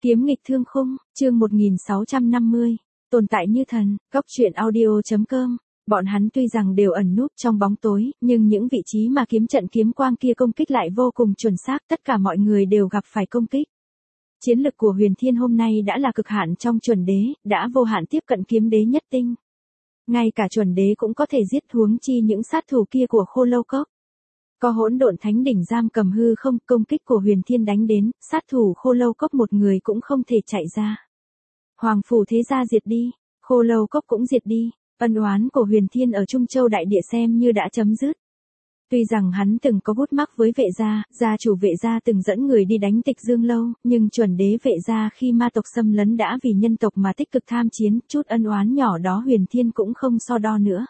Kiếm nghịch thương khung, chương 1650, tồn tại như thần, góc truyện audio.com. Bọn hắn tuy rằng đều ẩn núp trong bóng tối, nhưng những vị trí mà kiếm trận kiếm quang kia công kích lại vô cùng chuẩn xác, tất cả mọi người đều gặp phải công kích. Chiến lực của Huyền Thiên hôm nay đã là cực hạn trong chuẩn đế, đã vô hạn tiếp cận kiếm đế nhất tinh. Ngay cả chuẩn đế cũng có thể giết, huống chi những sát thủ kia của Khô Lâu Cốc. Có hỗn độn thánh đỉnh giam cầm hư không, công kích của Huyền Thiên đánh đến, sát thủ Khô Lâu Cốc một người cũng không thể chạy ra. Hoàng phủ thế gia diệt đi, Khô Lâu Cốc cũng diệt đi, ân oán của Huyền Thiên ở Trung Châu đại địa xem như đã chấm dứt. Tuy rằng hắn từng có gút mắc với Vệ gia, gia chủ Vệ gia từng dẫn người đi đánh Tịch Dương lâu, nhưng chuẩn đế Vệ gia khi ma tộc xâm lấn đã vì nhân tộc mà tích cực tham chiến, chút ân oán nhỏ đó Huyền Thiên cũng không so đo nữa.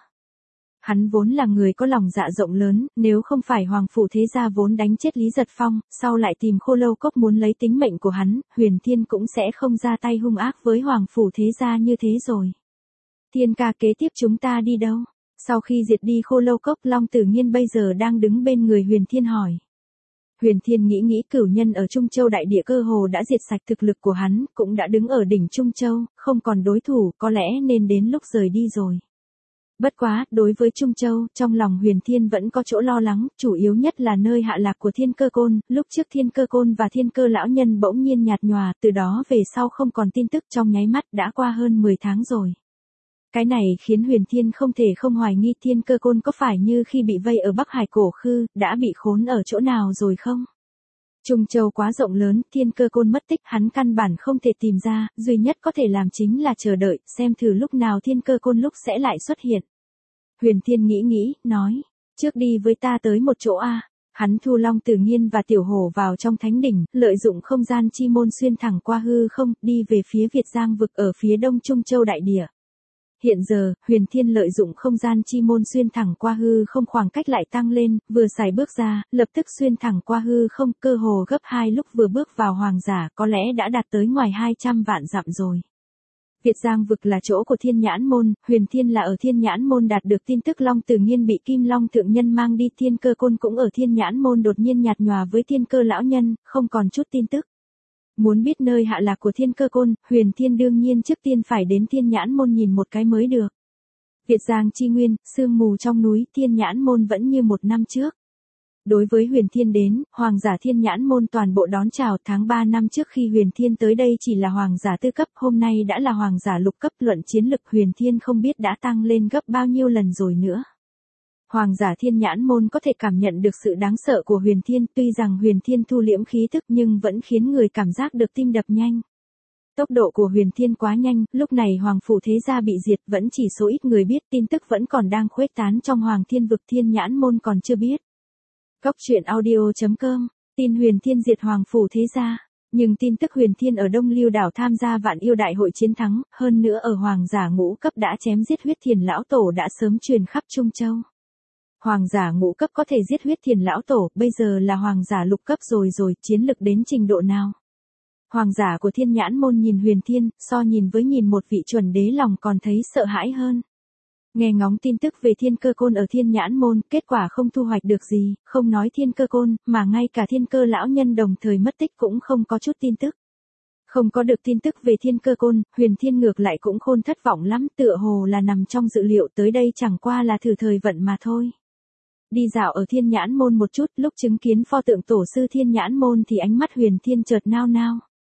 Hắn vốn là người có lòng dạ rộng lớn, nếu không phải Hoàng phủ thế gia vốn đánh chết Lý Giật Phong, sau lại tìm Khô Lâu Cốc muốn lấy tính mệnh của hắn, Huyền Thiên cũng sẽ không ra tay hung ác với Hoàng phủ thế gia như thế rồi. Thiên ca, kế tiếp chúng ta đi đâu? Sau khi diệt đi Khô Lâu Cốc, Long Tử Nghiên bây giờ đang đứng bên người Huyền Thiên hỏi. Huyền Thiên nghĩ cửu nhân ở Trung Châu đại địa cơ hồ đã diệt sạch, thực lực của hắn cũng đã đứng ở đỉnh Trung Châu, không còn đối thủ, có lẽ nên đến lúc rời đi rồi. Bất quá, đối với Trung Châu, trong lòng Huyền Thiên vẫn có chỗ lo lắng, chủ yếu nhất là nơi hạ lạc của Thiên Cơ Côn, lúc trước Thiên Cơ Côn và Thiên Cơ lão nhân bỗng nhiên nhạt nhòa, từ đó về sau không còn tin tức, trong nháy mắt đã qua hơn 10 tháng rồi. Cái này khiến Huyền Thiên không thể không hoài nghi Thiên Cơ Côn có phải như khi bị vây ở Bắc Hải Cổ Khư, đã bị khốn ở chỗ nào rồi không? Trung Châu quá rộng lớn, Thiên Cơ Côn mất tích, hắn căn bản không thể tìm ra, duy nhất có thể làm chính là chờ đợi, xem thử lúc nào Thiên Cơ Côn lúc sẽ lại xuất hiện. Huyền Thiên nghĩ, nói, trước đi với ta tới một chỗ a. Hắn thu Long Tử Nghiên và Tiểu Hổ vào trong thánh đỉnh, lợi dụng không gian chi môn xuyên thẳng qua hư không, đi về phía Việt Giang vực ở phía đông Trung Châu đại địa. Hiện giờ, Huyền Thiên lợi dụng không gian chi môn xuyên thẳng qua hư không, khoảng cách lại tăng lên, vừa xài bước ra, lập tức xuyên thẳng qua hư không, cơ hồ gấp 2 lúc vừa bước vào hoàng giả, có lẽ đã đạt tới ngoài 200 vạn dặm rồi. Việt Giang vực là chỗ của Thiên Nhãn môn, Huyền Thiên là ở Thiên Nhãn môn đạt được tin tức Long Tử Nghiên bị Kim Long thượng nhân mang đi, Thiên Cơ Côn cũng ở Thiên Nhãn môn đột nhiên nhạt nhòa với Thiên Cơ lão nhân, không còn chút tin tức. Muốn biết nơi hạ lạc của Thiên Cơ Côn, Huyền Thiên đương nhiên trước tiên phải đến Thiên Nhãn môn nhìn một cái mới được. Việt Giang chi nguyên, sương mù trong núi, Thiên Nhãn môn vẫn như một năm trước. Đối với Huyền Thiên đến, hoàng giả Thiên Nhãn môn toàn bộ đón chào. Tháng 3 năm trước khi Huyền Thiên tới đây chỉ là hoàng giả tư cấp, hôm nay đã là hoàng giả lục cấp, luận chiến lực Huyền Thiên không biết đã tăng lên gấp bao nhiêu lần rồi nữa. Hoàng giả Thiên Nhãn môn có thể cảm nhận được sự đáng sợ của Huyền Thiên, tuy rằng Huyền Thiên thu liễm khí tức nhưng vẫn khiến người cảm giác được tim đập nhanh. Tốc độ của Huyền Thiên quá nhanh, lúc này Hoàng phủ thế gia bị diệt, vẫn chỉ số ít người biết, tin tức vẫn còn đang khuếch tán trong Hoàng Thiên vực, Thiên Nhãn môn còn chưa biết. Góc truyện audio.com, tin Huyền Thiên diệt Hoàng phủ thế gia, nhưng tin tức Huyền Thiên ở Đông Lưu đảo tham gia Vạn Yêu đại hội chiến thắng, hơn nữa ở hoàng giả ngũ cấp đã chém giết Huyết Thiền lão tổ đã sớm truyền khắp Trung Châu. Hoàng giả ngũ cấp có thể giết Huyết Thiền lão tổ, bây giờ là hoàng giả lục cấp rồi, chiến lực đến trình độ nào? Hoàng giả của Thiên Nhãn môn nhìn Huyền Thiên, so nhìn với nhìn một vị chuẩn đế lòng còn thấy sợ hãi hơn. Nghe ngóng tin tức về Thiên Cơ Côn ở Thiên Nhãn môn, kết quả không thu hoạch được gì, không nói Thiên Cơ Côn, mà ngay cả Thiên Cơ lão nhân đồng thời mất tích cũng không có chút tin tức. Không có được tin tức về Thiên Cơ Côn, Huyền Thiên ngược lại cũng khôn thất vọng lắm, tựa hồ là nằm trong dự liệu, tới đây chẳng qua là thử thời vận mà thôi. Đi dạo ở Thiên Nhãn môn một chút, lúc chứng kiến pho tượng tổ sư Thiên Nhãn môn thì ánh mắt Huyền Thiên chợt nao nao.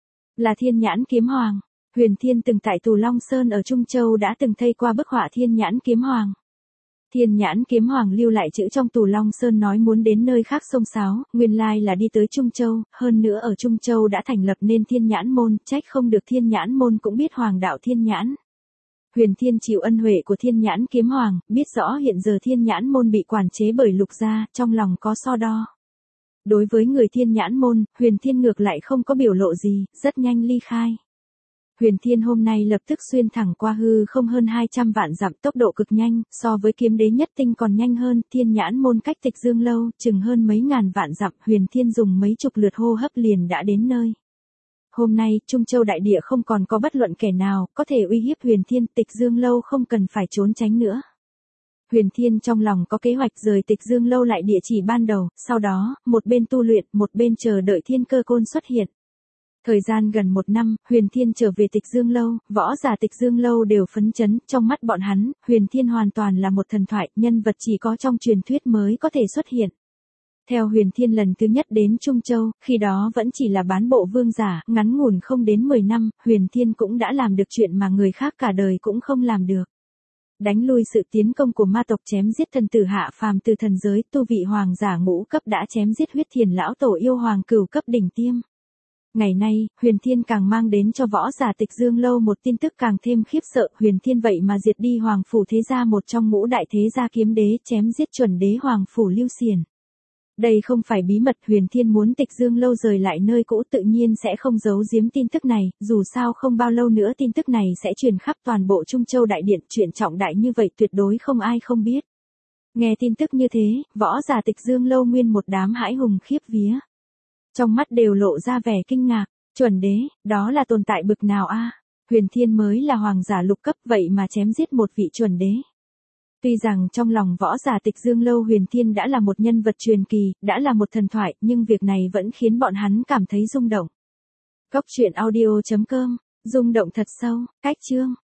Là Thiên Nhãn kiếm hoàng. Huyền Thiên từng tại Tù Long Sơn ở Trung Châu đã từng thấy qua bức họa Thiên Nhãn kiếm hoàng. Thiên Nhãn kiếm hoàng lưu lại chữ trong Tù Long Sơn nói muốn đến nơi khác xông xáo, nguyên lai là đi tới Trung Châu, hơn nữa ở Trung Châu đã thành lập nên Thiên Nhãn môn, trách không được Thiên Nhãn môn cũng biết hoàng đạo Thiên Nhãn. Huyền Thiên chịu ân huệ của Thiên Nhãn kiếm hoàng, biết rõ hiện giờ Thiên Nhãn môn bị quản chế bởi Lục gia, trong lòng có so đo. Đối với người Thiên Nhãn môn, Huyền Thiên ngược lại không có biểu lộ gì, rất nhanh ly khai. Huyền Thiên hôm nay lập tức xuyên thẳng qua hư không hơn 200 vạn dặm, tốc độ cực nhanh, so với kiếm đế nhất tinh còn nhanh hơn. Thiên Nhãn môn cách Tịch Dương lâu, chừng hơn mấy ngàn vạn dặm, Huyền Thiên dùng mấy chục lượt hô hấp liền đã đến nơi. Hôm nay, Trung Châu đại địa không còn có bất luận kẻ nào có thể uy hiếp Huyền Thiên, Tịch Dương lâu không cần phải trốn tránh nữa. Huyền Thiên trong lòng có kế hoạch rời Tịch Dương lâu lại địa chỉ ban đầu, sau đó, một bên tu luyện, một bên chờ đợi Thiên Cơ Côn xuất hiện. Thời gian gần 1 năm, Huyền Thiên trở về Tịch Dương Lâu, võ giả Tịch Dương Lâu đều phấn chấn, trong mắt bọn hắn, Huyền Thiên hoàn toàn là một thần thoại, nhân vật chỉ có trong truyền thuyết mới có thể xuất hiện. Theo Huyền Thiên lần thứ nhất đến Trung Châu, khi đó vẫn chỉ là bán bộ vương giả, ngắn ngủn không đến 10 năm, Huyền Thiên cũng đã làm được chuyện mà người khác cả đời cũng không làm được. Đánh lui sự tiến công của ma tộc, chém giết thần tử hạ phàm từ thần giới, tu vị hoàng giả ngũ cấp đã chém giết huyết thiền lão tổ yêu hoàng cửu cấp đỉnh tiêm. Ngày nay, Huyền Thiên càng mang đến cho võ giả Tịch Dương Lâu một tin tức càng thêm khiếp sợ, Huyền Thiên vậy mà diệt đi hoàng phủ thế gia, một trong ngũ đại thế gia kiếm đế, chém giết chuẩn đế hoàng phủ Lưu Xiển. Đây không phải bí mật, Huyền Thiên muốn Tịch Dương Lâu rời lại nơi cũ tự nhiên sẽ không giấu giếm tin tức này, dù sao không bao lâu nữa tin tức này sẽ truyền khắp toàn bộ Trung Châu đại điện, chuyện trọng đại như vậy tuyệt đối không ai không biết. Nghe tin tức như thế, võ giả Tịch Dương Lâu nguyên một đám hãi hùng khiếp vía. Trong mắt đều lộ ra vẻ kinh ngạc, chuẩn đế, đó là tồn tại bực nào a? Huyền Thiên mới là hoàng giả lục cấp vậy mà chém giết một vị chuẩn đế. Tuy rằng trong lòng võ giả Tịch Dương Lâu Huyền Thiên đã là một nhân vật truyền kỳ, đã là một thần thoại, nhưng việc này vẫn khiến bọn hắn cảm thấy rung động. Cốc truyện audio.com, rung động thật sâu, cách chương.